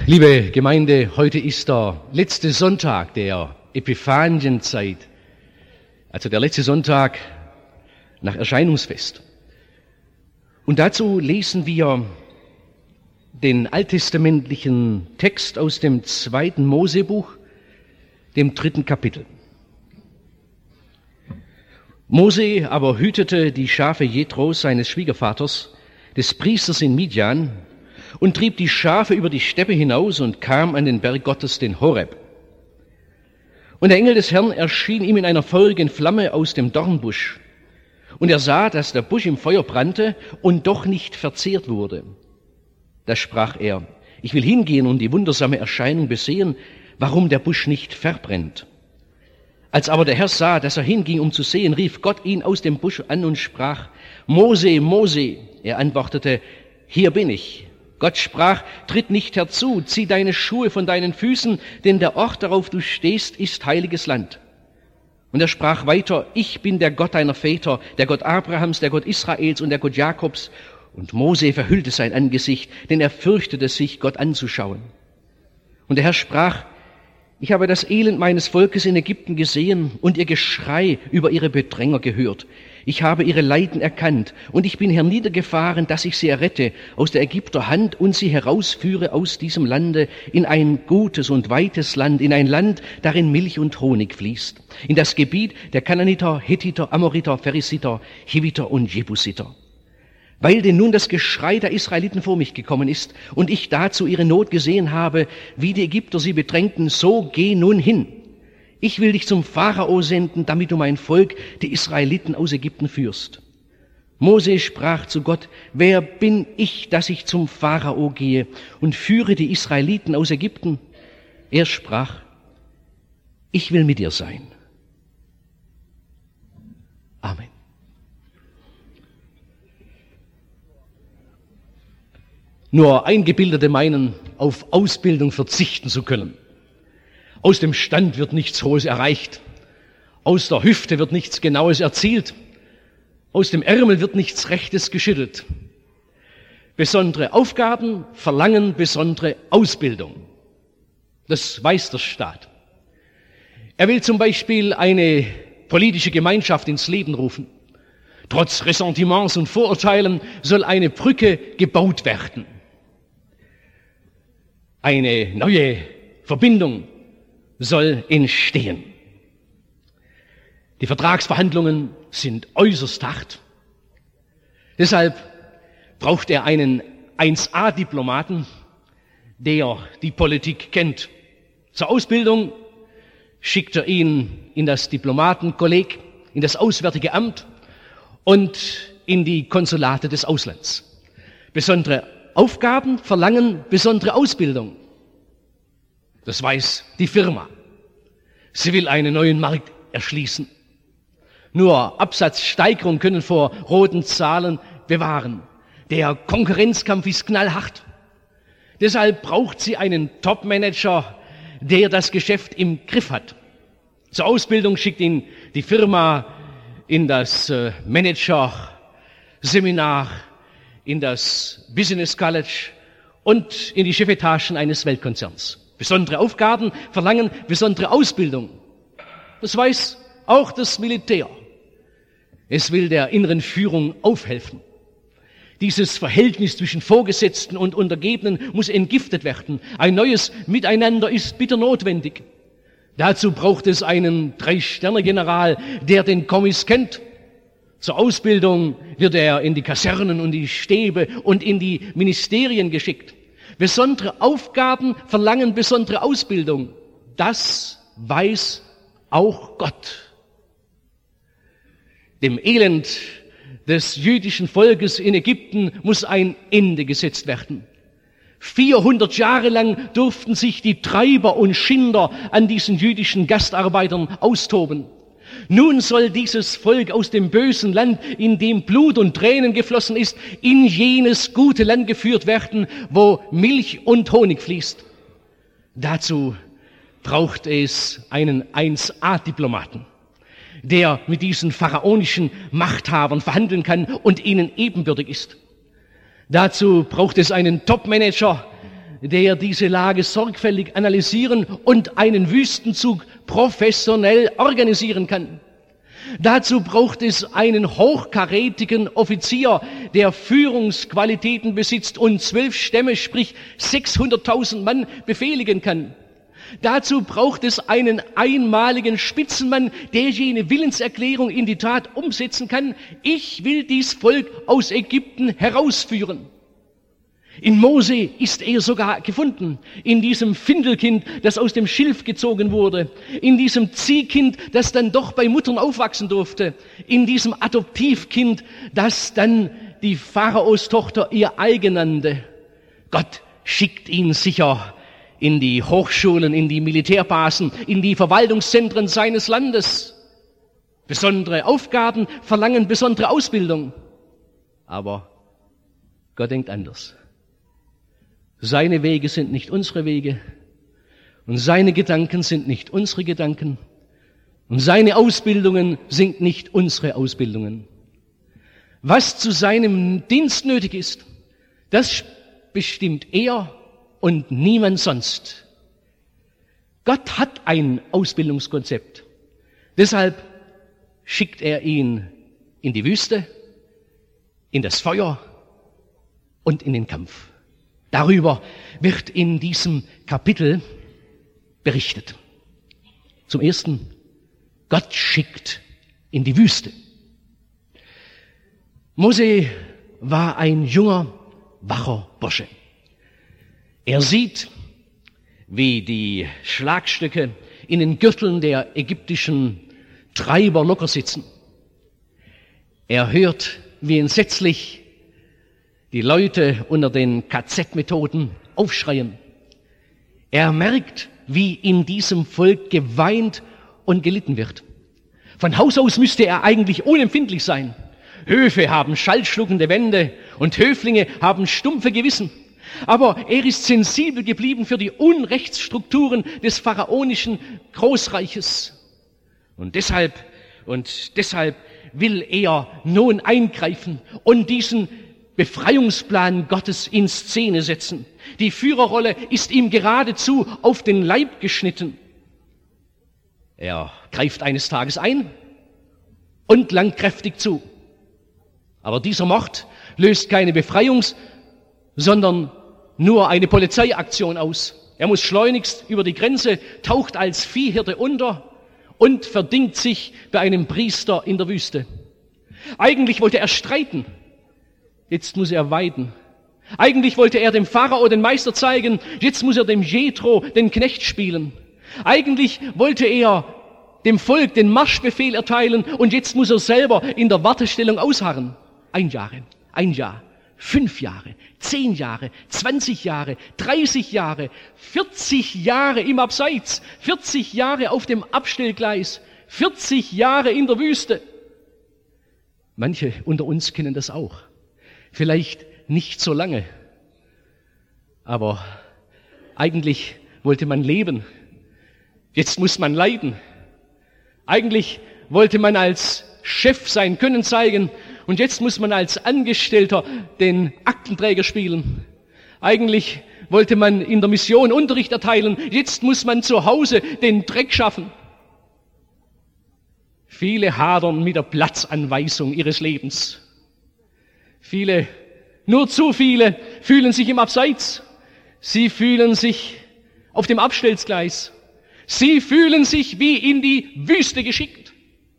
Liebe Gemeinde, heute ist der letzte Sonntag der Epiphanienzeit, also der letzte Sonntag nach Erscheinungsfest. Und dazu lesen wir den alttestamentlichen Text aus dem 2. Mosebuch, dem 3. Kapitel. Mose aber hütete die Schafe Jethros, seines Schwiegervaters, des Priesters in Midian, und trieb die Schafe über die Steppe hinaus und kam an den Berg Gottes, den Horeb. Und der Engel des Herrn erschien ihm in einer feurigen Flamme aus dem Dornbusch. Und er sah, dass der Busch im Feuer brannte und doch nicht verzehrt wurde. Da sprach er: Ich will hingehen und die wundersame Erscheinung besehen, warum der Busch nicht verbrennt. Als aber der Herr sah, dass er hinging, um zu sehen, rief Gott ihn aus dem Busch an und sprach: Mose, Mose. Er antwortete: Hier bin ich. Gott sprach: Tritt nicht herzu, zieh deine Schuhe von deinen Füßen, denn der Ort, darauf du stehst, ist heiliges Land. Und er sprach weiter: Ich bin der Gott deiner Väter, der Gott Abrahams, der Gott Israels und der Gott Jakobs. Und Mose verhüllte sein Angesicht, denn er fürchtete sich, Gott anzuschauen. Und der Herr sprach: Ich habe das Elend meines Volkes in Ägypten gesehen und ihr Geschrei über ihre Bedränger gehört. Ich habe ihre Leiden erkannt und ich bin herniedergefahren, dass ich sie errette aus der Ägypter Hand und sie herausführe aus diesem Lande in ein gutes und weites Land, in ein Land, darin Milch und Honig fließt, in das Gebiet der Kanaaniter, Hethiter, Amoriter, Pheresiter, Hiviter und Jebusiter. Weil denn nun das Geschrei der Israeliten vor mich gekommen ist und ich dazu ihre Not gesehen habe, wie die Ägypter sie bedrängten, so geh nun hin. Ich will dich zum Pharao senden, damit du mein Volk, die Israeliten, aus Ägypten führst. Mose sprach zu Gott: Wer bin ich, dass ich zum Pharao gehe und führe die Israeliten aus Ägypten? Er sprach: Ich will mit dir sein. Amen. Nur Eingebildete meinen, auf Ausbildung verzichten zu können. Aus dem Stand wird nichts Hohes erreicht. Aus der Hüfte wird nichts Genaues erzielt. Aus dem Ärmel wird nichts Rechtes geschüttelt. Besondere Aufgaben verlangen besondere Ausbildung. Das weiß der Staat. Er will zum Beispiel eine politische Gemeinschaft ins Leben rufen. Trotz Ressentiments und Vorurteilen soll eine Brücke gebaut werden. Eine neue Verbindung soll entstehen. Die Vertragsverhandlungen sind äußerst hart. Deshalb braucht er einen 1A-Diplomaten, der die Politik kennt. Zur Ausbildung schickt er ihn in das Diplomatenkolleg, in das Auswärtige Amt und in die Konsulate des Auslands. Besondere Aufgaben verlangen besondere Ausbildung. Das weiß die Firma. Sie will einen neuen Markt erschließen. Nur Absatzsteigerung können vor roten Zahlen bewahren. Der Konkurrenzkampf ist knallhart. Deshalb braucht sie einen Topmanager, der das Geschäft im Griff hat. Zur Ausbildung schickt ihn die Firma in das Manager-Seminar, in das Business College und in die Chefetagen eines Weltkonzerns. Besondere Aufgaben verlangen besondere Ausbildung. Das weiß auch das Militär. Es will der inneren Führung aufhelfen. Dieses Verhältnis zwischen Vorgesetzten und Untergebenen muss entgiftet werden. Ein neues Miteinander ist bitter notwendig. Dazu braucht es einen 3-Sterne-General, der den Kommis kennt. Zur Ausbildung wird er in die Kasernen und die Stäbe und in die Ministerien geschickt. Besondere Aufgaben verlangen besondere Ausbildung. Das weiß auch Gott. Dem Elend des jüdischen Volkes in Ägypten muss ein Ende gesetzt werden. 400 Jahre lang durften sich die Treiber und Schinder an diesen jüdischen Gastarbeitern austoben. Nun soll dieses Volk aus dem bösen Land, in dem Blut und Tränen geflossen ist, in jenes gute Land geführt werden, wo Milch und Honig fließt. Dazu braucht es einen 1A-Diplomaten, der mit diesen pharaonischen Machthabern verhandeln kann und ihnen ebenbürtig ist. Dazu braucht es einen Top-Manager, der diese Lage sorgfältig analysieren und einen Wüstenzug professionell organisieren kann. Dazu braucht es einen hochkarätigen Offizier, der Führungsqualitäten besitzt und 12 Stämme, sprich 600.000 Mann befehligen kann. Dazu braucht es einen einmaligen Spitzenmann, der jene Willenserklärung in die Tat umsetzen kann. Ich will dies Volk aus Ägypten herausführen. In Mose ist er sogar gefunden, in diesem Findelkind, das aus dem Schilf gezogen wurde, in diesem Ziehkind, das dann doch bei Muttern aufwachsen durfte, in diesem Adoptivkind, das dann die Pharaos Tochter ihr eigen nannte. Gott schickt ihn sicher in die Hochschulen, in die Militärbasen, in die Verwaltungszentren seines Landes. Besondere Aufgaben verlangen besondere Ausbildung. Aber Gott denkt anders. Seine Wege sind nicht unsere Wege und seine Gedanken sind nicht unsere Gedanken und seine Ausbildungen sind nicht unsere Ausbildungen. Was zu seinem Dienst nötig ist, das bestimmt er und niemand sonst. Gott hat ein Ausbildungskonzept. Deshalb schickt er ihn in die Wüste, in das Feuer und in den Kampf. Darüber wird in diesem Kapitel berichtet. Zum Ersten, Gott schickt in die Wüste. Mose war ein junger, wacher Bursche. Er sieht, wie die Schlagstücke in den Gürteln der ägyptischen Treiber locker sitzen. Er hört, wie entsetzlich die Leute unter den KZ-Methoden aufschreien. Er merkt, wie in diesem Volk geweint und gelitten wird. Von Haus aus müsste er eigentlich unempfindlich sein. Höfe haben schallschluckende Wände und Höflinge haben stumpfe Gewissen. Aber er ist sensibel geblieben für die Unrechtsstrukturen des pharaonischen Großreiches. Und deshalb will er nun eingreifen und diesen Befreiungsplan Gottes in Szene setzen. Die Führerrolle ist ihm geradezu auf den Leib geschnitten. Er greift eines Tages ein und langt kräftig zu. Aber dieser Mord löst keine Befreiungs-, sondern nur eine Polizeiaktion aus. Er muss schleunigst über die Grenze, taucht als Viehhirte unter und verdingt sich bei einem Priester in der Wüste. Eigentlich wollte er streiten. Jetzt muss er weiden. Eigentlich wollte er dem Pharao den Meister zeigen. Jetzt muss er dem Jethro den Knecht spielen. Eigentlich wollte er dem Volk den Marschbefehl erteilen und jetzt muss er selber in der Wartestellung ausharren. 1 Jahr, 5 Jahre, 10 Jahre, 20 Jahre, 30 Jahre, 40 Jahre im Abseits, 40 Jahre auf dem Abstellgleis, 40 Jahre in der Wüste. Manche unter uns kennen das auch. Vielleicht nicht so lange, aber eigentlich wollte man leben. Jetzt muss man leiden. Eigentlich wollte man als Chef sein Können zeigen und jetzt muss man als Angestellter den Aktenträger spielen. Eigentlich wollte man in der Mission Unterricht erteilen, jetzt muss man zu Hause den Dreck schaffen. Viele hadern mit der Platzanweisung ihres Lebens. Viele, nur zu viele, fühlen sich im Abseits. Sie fühlen sich auf dem Abstellgleis. Sie fühlen sich wie in die Wüste geschickt.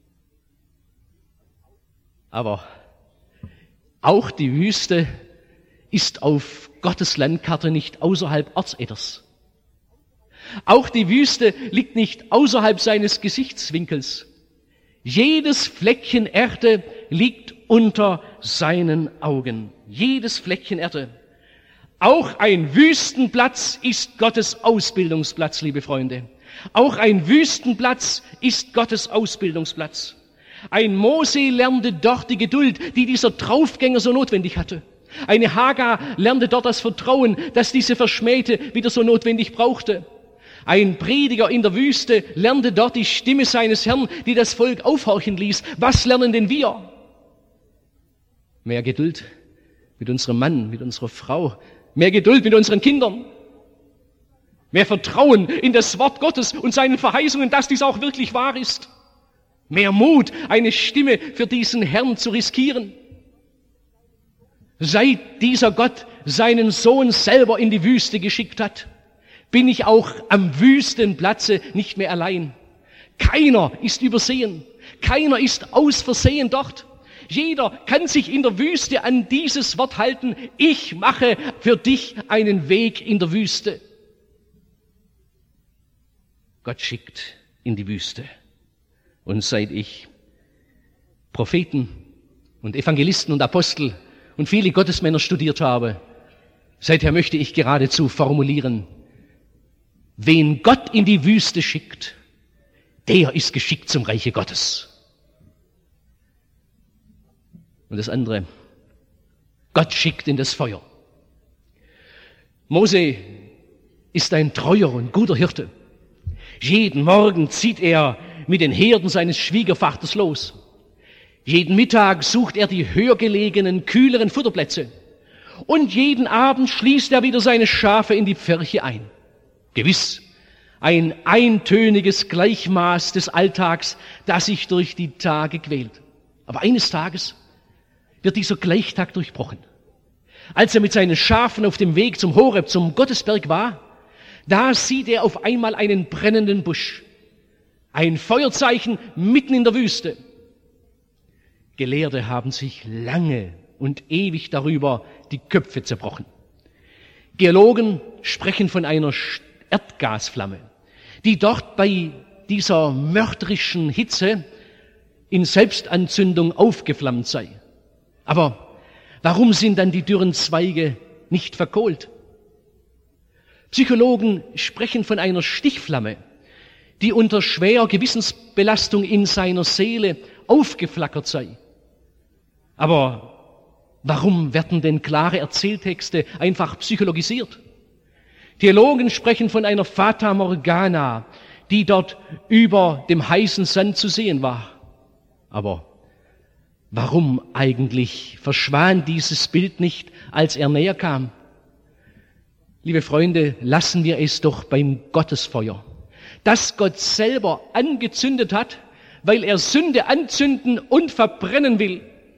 Aber auch die Wüste ist auf Gottes Landkarte nicht außerhalb Erzäders. Auch die Wüste liegt nicht außerhalb seines Gesichtswinkels. Jedes Fleckchen Erde liegt unter seinen Augen. Jedes Fleckchen Erde. Auch ein Wüstenplatz ist Gottes Ausbildungsplatz, liebe Freunde. Auch ein Wüstenplatz ist Gottes Ausbildungsplatz. Ein Mose lernte dort die Geduld, die dieser Draufgänger so notwendig hatte. Eine Hagar lernte dort das Vertrauen, das diese Verschmähte wieder so notwendig brauchte. Ein Prediger in der Wüste lernte dort die Stimme seines Herrn, die das Volk aufhorchen ließ. Was lernen denn wir? Mehr Geduld mit unserem Mann, mit unserer Frau, mehr Geduld mit unseren Kindern, Mehr Vertrauen in das Wort Gottes und seinen Verheißungen, dass dies auch wirklich wahr ist. Mehr Mut, eine Stimme für diesen Herrn zu riskieren. Seit dieser Gott seinen Sohn selber in die Wüste geschickt hat, bin ich auch am Wüstenplatze nicht mehr allein. Keiner ist übersehen. Keiner ist aus Versehen dort. Jeder kann sich in der Wüste an dieses Wort halten. Ich mache für dich einen Weg in der Wüste. Gott schickt in die Wüste. Und seit ich Propheten und Evangelisten und Apostel und viele Gottesmänner studiert habe, seither möchte ich geradezu formulieren, wen Gott in die Wüste schickt, der ist geschickt zum Reiche Gottes. Und das andere, Gott schickt in das Feuer. Mose ist ein treuer und guter Hirte. Jeden Morgen zieht er mit den Herden seines Schwiegervaters los. Jeden Mittag sucht er die höher gelegenen, kühleren Futterplätze. Und jeden Abend schließt er wieder seine Schafe in die Pferche ein. Gewiss, ein eintöniges Gleichmaß des Alltags, das sich durch die Tage quält. Aber eines Tages wird dieser Gleichtag durchbrochen. Als er mit seinen Schafen auf dem Weg zum Horeb, zum Gottesberg war, da sieht er auf einmal einen brennenden Busch. Ein Feuerzeichen mitten in der Wüste. Gelehrte haben sich lange und ewig darüber die Köpfe zerbrochen. Geologen sprechen von einer Erdgasflamme, die dort bei dieser mörderischen Hitze in Selbstanzündung aufgeflammt sei. Aber warum sind dann die dürren Zweige nicht verkohlt? Psychologen sprechen von einer Stichflamme, die unter schwerer Gewissensbelastung in seiner Seele aufgeflackert sei. Aber warum werden denn klare Erzähltexte einfach psychologisiert? Theologen sprechen von einer Fata Morgana, die dort über dem heißen Sand zu sehen war. Aber warum eigentlich verschwand dieses Bild nicht, als er näher kam? Liebe Freunde, lassen wir es doch beim Gottesfeuer, das Gott selber angezündet hat, weil er Sünde anzünden und verbrennen will.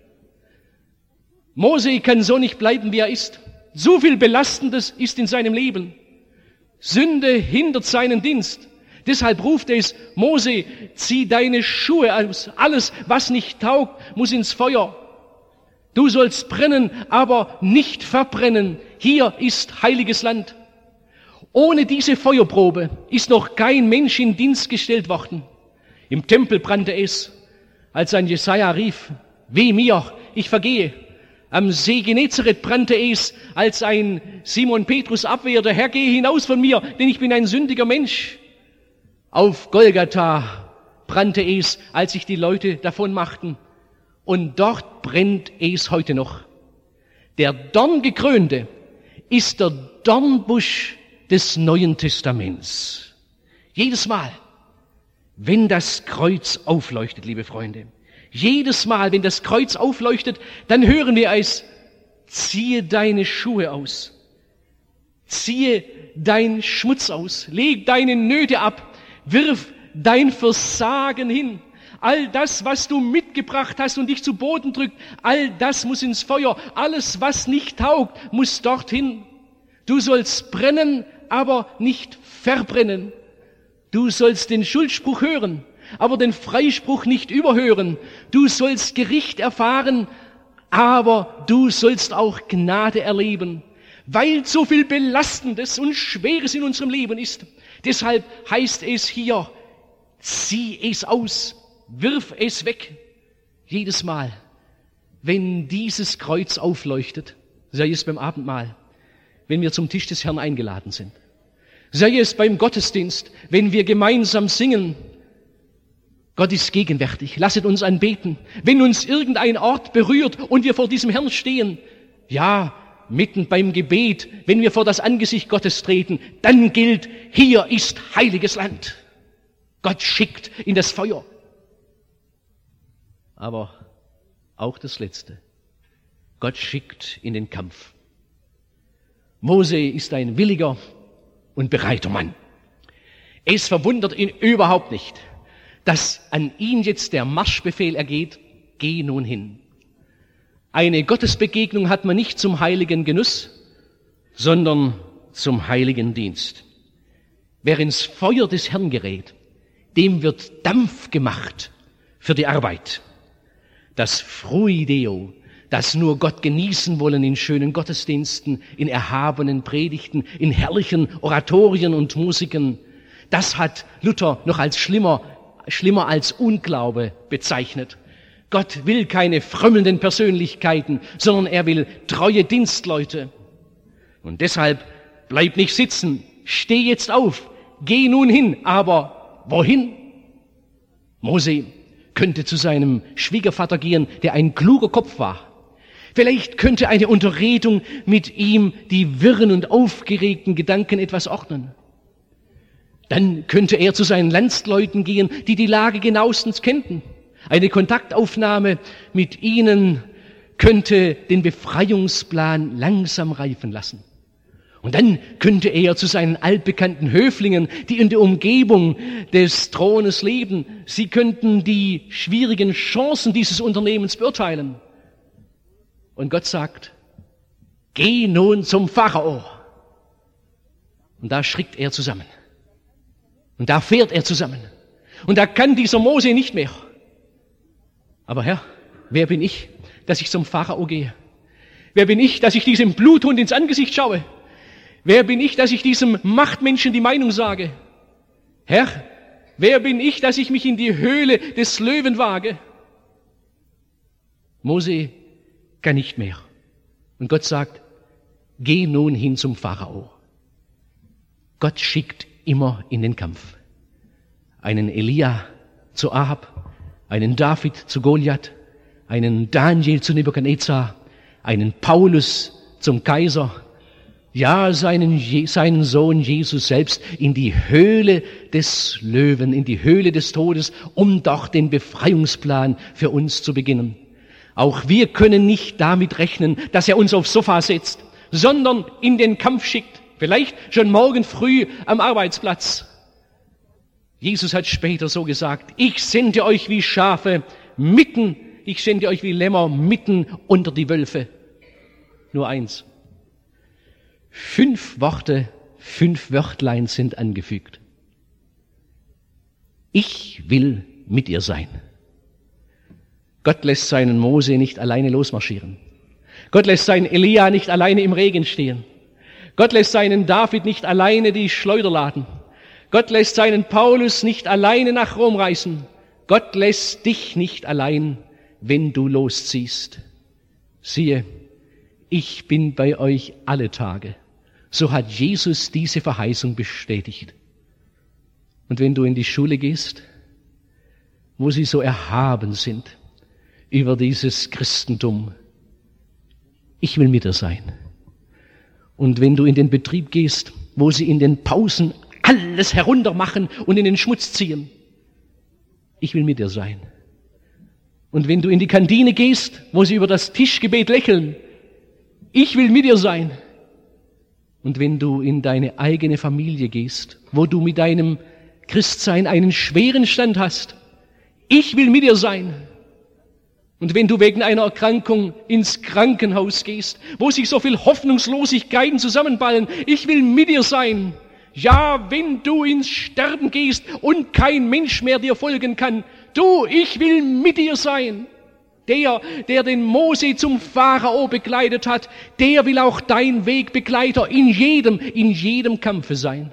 Mose kann so nicht bleiben, wie er ist. So viel Belastendes ist in seinem Leben. Sünde hindert seinen Dienst. Deshalb ruft es, Mose, zieh deine Schuhe aus. Alles, was nicht taugt, muss ins Feuer. Du sollst brennen, aber nicht verbrennen. Hier ist heiliges Land. Ohne diese Feuerprobe ist noch kein Mensch in Dienst gestellt worden. Im Tempel brannte es, als ein Jesaja rief, weh mir, ich vergehe. Am See Genezareth brannte es, als ein Simon Petrus abwehrte, Herr, gehe hinaus von mir, denn ich bin ein sündiger Mensch. Auf Golgatha brannte es, als sich die Leute davon machten. Und dort brennt es heute noch. Der Dorngekrönte ist der Dornbusch des Neuen Testaments. Jedes Mal, wenn das Kreuz aufleuchtet, liebe Freunde, jedes Mal, wenn das Kreuz aufleuchtet, dann hören wir es, ziehe deine Schuhe aus, ziehe dein Schmutz aus, leg deine Nöte ab, wirf dein Versagen hin. All das, was du mitgebracht hast und dich zu Boden drückt, all das muss ins Feuer. Alles, was nicht taugt, muss dorthin. Du sollst brennen, aber nicht verbrennen. Du sollst den Schuldspruch hören, aber den Freispruch nicht überhören. Du sollst Gericht erfahren, aber du sollst auch Gnade erleben, weil so viel Belastendes und Schweres in unserem Leben ist. Deshalb heißt es hier, zieh es aus, wirf es weg. Jedes Mal, wenn dieses Kreuz aufleuchtet, sei es beim Abendmahl, wenn wir zum Tisch des Herrn eingeladen sind, sei es beim Gottesdienst, wenn wir gemeinsam singen, Gott ist gegenwärtig, lasset uns anbeten. Wenn uns irgendein Ort berührt und wir vor diesem Herrn stehen, ja, mitten beim Gebet, wenn wir vor das Angesicht Gottes treten, dann gilt, hier ist heiliges Land. Gott schickt in das Feuer. Aber auch das Letzte. Gott schickt in den Kampf. Mose ist ein williger und bereiter Mann. Es verwundert ihn überhaupt nicht, dass an ihn jetzt der Marschbefehl ergeht, geh nun hin. Eine Gottesbegegnung hat man nicht zum heiligen Genuss, sondern zum heiligen Dienst. Wer ins Feuer des Herrn gerät, dem wird Dampf gemacht für die Arbeit. Das Fruideo, das nur Gott genießen wollen in schönen Gottesdiensten, in erhabenen Predigten, in herrlichen Oratorien und Musiken, das hat Luther noch als schlimmer als Unglaube bezeichnet. Gott will keine frömmelnden Persönlichkeiten, sondern er will treue Dienstleute. Und deshalb bleib nicht sitzen, steh jetzt auf, geh nun hin, aber wohin? Mose könnte zu seinem Schwiegervater gehen, der ein kluger Kopf war. Vielleicht könnte eine Unterredung mit ihm die wirren und aufgeregten Gedanken etwas ordnen. Dann könnte er zu seinen Landsleuten gehen, die die Lage genauestens kennten. Eine Kontaktaufnahme mit ihnen könnte den Befreiungsplan langsam reifen lassen. Und dann könnte er zu seinen altbekannten Höflingen, die in der Umgebung des Thrones leben, sie könnten die schwierigen Chancen dieses Unternehmens beurteilen. Und Gott sagt, geh nun zum Pharao. Und da schrickt er zusammen. Und da fährt er zusammen. Und da kann dieser Mose nicht mehr. Aber Herr, wer bin ich, dass ich zum Pharao gehe? Wer bin ich, dass ich diesem Bluthund ins Angesicht schaue? Wer bin ich, dass ich diesem Machtmenschen die Meinung sage? Herr, wer bin ich, dass ich mich in die Höhle des Löwen wage? Mose kann nicht mehr. Und Gott sagt, geh nun hin zum Pharao. Gott schickt immer in den Kampf. Einen Elia zu Ahab, einen David zu Goliath, einen Daniel zu Nebukadnezar, einen Paulus zum Kaiser, ja, seinen Sohn Jesus selbst in die Höhle des Löwen, in die Höhle des Todes, um dort den Befreiungsplan für uns zu beginnen. Auch wir können nicht damit rechnen, dass er uns aufs Sofa setzt, sondern in den Kampf schickt, vielleicht schon morgen früh am Arbeitsplatz. Jesus hat später so gesagt, ich sende euch wie Schafe ich sende euch wie Lämmer mitten unter die Wölfe. Nur eins. 5 Worte, 5 Wörtlein sind angefügt. Ich will mit ihr sein. Gott lässt seinen Mose nicht alleine losmarschieren. Gott lässt seinen Elia nicht alleine im Regen stehen. Gott lässt seinen David nicht alleine die Schleuder laden. Gott lässt seinen Paulus nicht alleine nach Rom reisen. Gott lässt dich nicht allein, wenn du losziehst. Siehe, ich bin bei euch alle Tage. So hat Jesus diese Verheißung bestätigt. Und wenn du in die Schule gehst, wo sie so erhaben sind über dieses Christentum, ich will mit dir sein. Und wenn du in den Betrieb gehst, wo sie in den Pausen alles heruntermachen und in den Schmutz ziehen, ich will mit dir sein. Und wenn du in die Kantine gehst, wo sie über das Tischgebet lächeln, ich will mit dir sein. Und wenn du in deine eigene Familie gehst, wo du mit deinem Christsein einen schweren Stand hast, ich will mit dir sein. Und wenn du wegen einer Erkrankung ins Krankenhaus gehst, wo sich so viel Hoffnungslosigkeiten zusammenballen, ich will mit dir sein. Ja, wenn du ins Sterben gehst und kein Mensch mehr dir folgen kann, ich will mit dir sein. Der den Mose zum Pharao begleitet hat, der will auch dein Wegbegleiter in jedem Kampfe sein.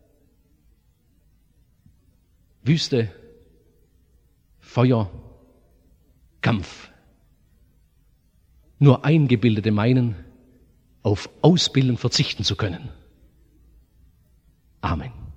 Wüste, Feuer, Kampf. Nur Eingebildete meinen, auf Ausbildung verzichten zu können. Amen.